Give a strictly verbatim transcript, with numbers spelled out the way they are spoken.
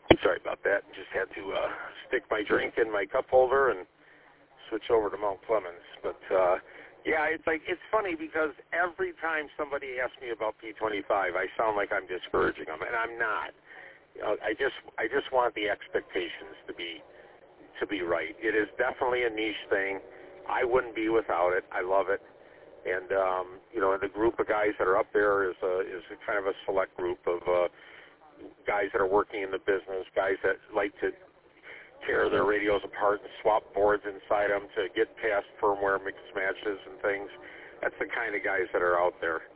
Sorry about that. Just had to uh, stick my drink in my cup holder and switch over to Mount Clemens. But, uh, yeah, it's like it's funny because every time somebody asks me about P twenty-five, I sound like I'm discouraging them, and I'm not. You know, I just I just want the expectations to be to be right. It is definitely a niche thing. I wouldn't be without it. I love it. And, um, you know, the group of guys that are up there is a, is a kind of a select group of uh, guys that are working in the business, guys that like to tear their radios apart and swap boards inside them to get past firmware mix matches and things. That's the kind of guys that are out there.